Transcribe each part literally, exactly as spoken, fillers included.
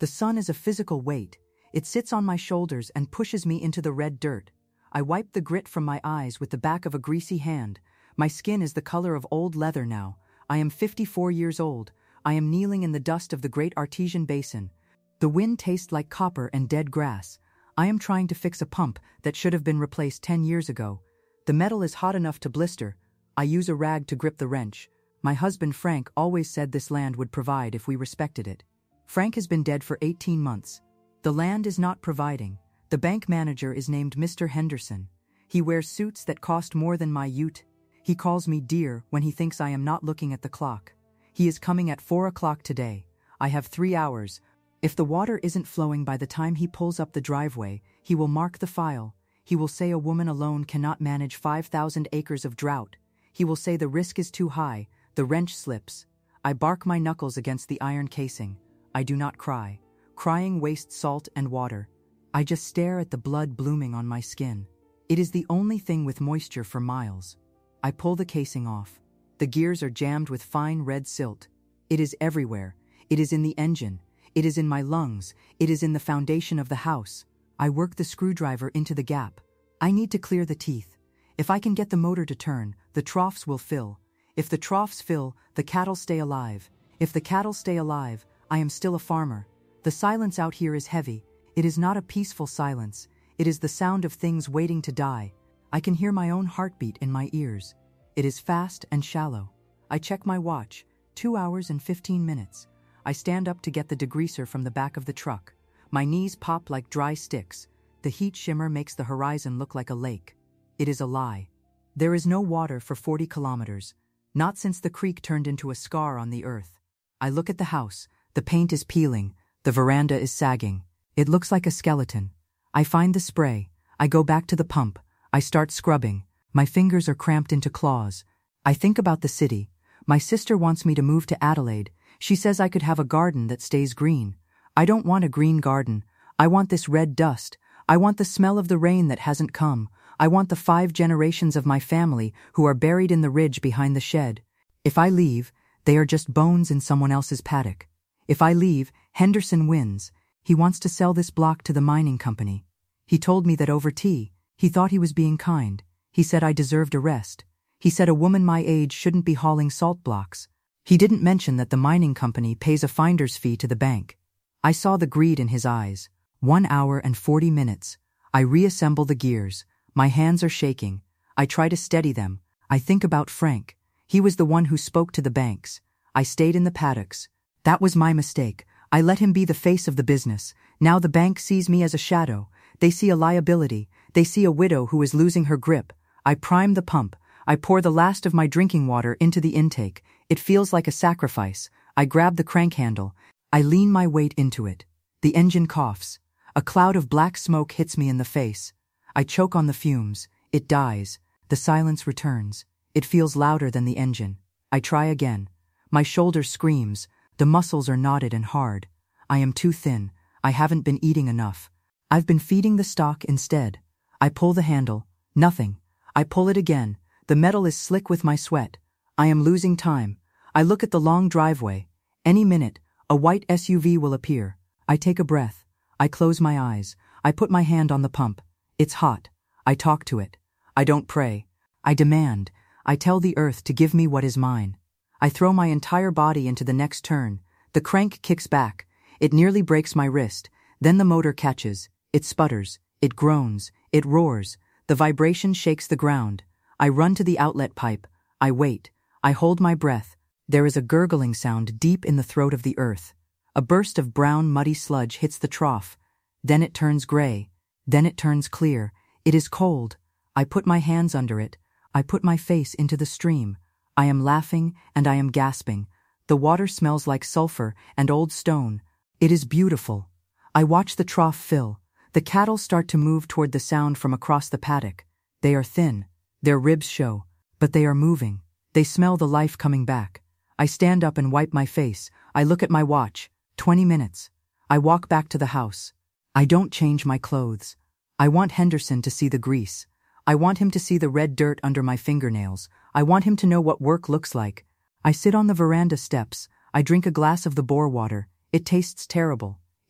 The sun is a physical weight. It sits on my shoulders and pushes me into the red dirt. I wipe the grit from my eyes with the back of a greasy hand. My skin is the color of old leather now. I am fifty-four years old. I am kneeling in the dust of the great artesian basin. The wind tastes like copper and dead grass. I am trying to fix a pump that should have been replaced ten years ago. The metal is hot enough to blister. I use a rag to grip the wrench. My husband Frank always said this land would provide if we respected it. Frank has been dead for eighteen months. The land is not providing. The bank manager is named Mister Henderson. He wears suits that cost more than my ute. He calls me dear when he thinks I am not looking at the clock. He is coming at four o'clock today. I have three hours. If the water isn't flowing by the time he pulls up the driveway, he will mark the file. He will say a woman alone cannot manage five thousand acres of drought. He will say the risk is too high. The wrench slips. I bark my knuckles against the iron casing. I do not cry. Crying wastes salt and water. I just stare at the blood blooming on my skin. It is the only thing with moisture for miles. I pull the casing off. The gears are jammed with fine red silt. It is everywhere. It is in the engine. It is in my lungs. It is in the foundation of the house. I work the screwdriver into the gap. I need to clear the teeth. If I can get the motor to turn, the troughs will fill. If the troughs fill, the cattle stay alive. If the cattle stay alive, I am still a farmer. The silence out here is heavy. It is not a peaceful silence. It is the sound of things waiting to die. I can hear my own heartbeat in my ears. It is fast and shallow. I check my watch. Two hours and fifteen minutes. I stand up to get the degreaser from the back of the truck. My knees pop like dry sticks. The heat shimmer makes the horizon look like a lake. It is a lie. There is no water for forty kilometers. Not since the creek turned into a scar on the earth. I look at the house. The paint is peeling. The veranda is sagging. It looks like a skeleton. I find the spray. I go back to the pump. I start scrubbing. My fingers are cramped into claws. I think about the city. My sister wants me to move to Adelaide. She says I could have a garden that stays green. I don't want a green garden. I want this red dust. I want the smell of the rain that hasn't come. I want the five generations of my family who are buried in the ridge behind the shed. If I leave, they are just bones in someone else's paddock. If I leave, Henderson wins. He wants to sell this block to the mining company. He told me that over tea. He thought he was being kind. He said I deserved a rest. He said a woman my age shouldn't be hauling salt blocks. He didn't mention that the mining company pays a finder's fee to the bank. I saw the greed in his eyes. One hour and forty minutes. I reassemble the gears. My hands are shaking. I try to steady them. I think about Frank. He was the one who spoke to the banks. I stayed in the paddocks. That was my mistake. I let him be the face of the business. Now the bank sees me as a shadow. They see a liability. They see a widow who is losing her grip. I prime the pump. I pour the last of my drinking water into the intake. It feels like a sacrifice. I grab the crank handle. I lean my weight into it. The engine coughs. A cloud of black smoke hits me in the face. I choke on the fumes. It dies. The silence returns. It feels louder than the engine. I try again. My shoulder screams. The muscles are knotted and hard. I am too thin. I haven't been eating enough. I've been feeding the stock instead. I pull the handle. Nothing. I pull it again. The metal is slick with my sweat. I am losing time. I look at the long driveway. Any minute, a white S U V will appear. I take a breath. I close my eyes. I put my hand on the pump. It's hot. I talk to it. I don't pray. I demand. I tell the earth to give me what is mine. I throw my entire body into the next turn. The crank kicks back. It nearly breaks my wrist. Then the motor catches. It sputters. It groans. It roars. The vibration shakes the ground. I run to the outlet pipe. I wait. I hold my breath. There is a gurgling sound deep in the throat of the earth. A burst of brown, muddy sludge hits the trough. Then it turns gray. Then it turns clear. It is cold. I put my hands under it. I put my face into the stream. I am laughing and I am gasping. The water smells like sulfur and old stone. It is beautiful. I watch the trough fill. The cattle start to move toward the sound from across the paddock. They are thin. Their ribs show. But they are moving. They smell the life coming back. I stand up and wipe my face. I look at my watch. Twenty minutes. I walk back to the house. I don't change my clothes. I want Henderson to see the grease. I want him to see the red dirt under my fingernails. I want him to know what work looks like. I sit on the veranda steps. I drink a glass of the bore water. It tastes terrible.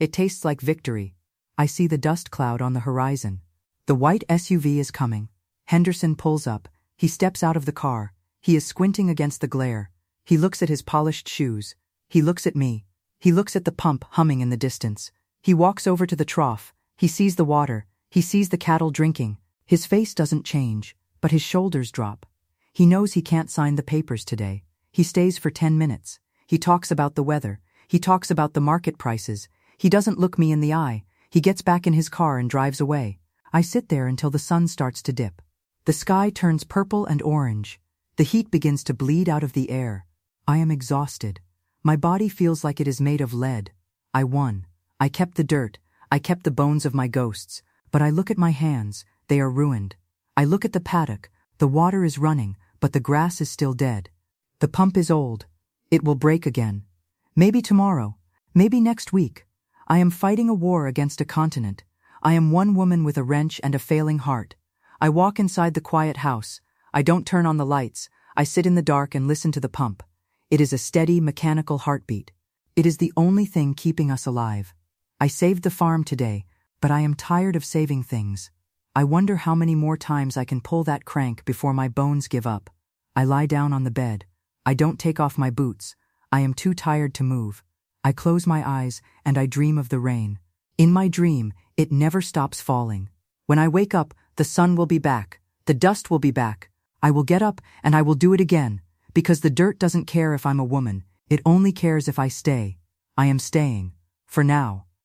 It tastes like victory. I see the dust cloud on the horizon. The white S U V is coming. Henderson pulls up. He steps out of the car. He is squinting against the glare. He looks at his polished shoes. He looks at me. He looks at the pump humming in the distance. He walks over to the trough. He sees the water. He sees the cattle drinking. His face doesn't change, but his shoulders drop. He knows he can't sign the papers today. He stays for ten minutes. He talks about the weather. He talks about the market prices. He doesn't look me in the eye. He gets back in his car and drives away. I sit there until the sun starts to dip. The sky turns purple and orange. The heat begins to bleed out of the air. I am exhausted. My body feels like it is made of lead. I won. I kept the dirt. I kept the bones of my ghosts. But I look at my hands. They are ruined. I look at the paddock. The water is running, but the grass is still dead. The pump is old. It will break again. Maybe tomorrow. Maybe next week. I am fighting a war against a continent. I am one woman with a wrench and a failing heart. I walk inside the quiet house. I don't turn on the lights. I sit in the dark and listen to the pump. It is a steady, mechanical heartbeat. It is the only thing keeping us alive. I saved the farm today, but I am tired of saving things. I wonder how many more times I can pull that crank before my bones give up. I lie down on the bed. I don't take off my boots. I am too tired to move. I close my eyes and I dream of the rain. In my dream, it never stops falling. When I wake up, the sun will be back. The dust will be back. I will get up and I will do it again. Because the dirt doesn't care if I'm a woman. It only cares if I stay. I am staying. For now.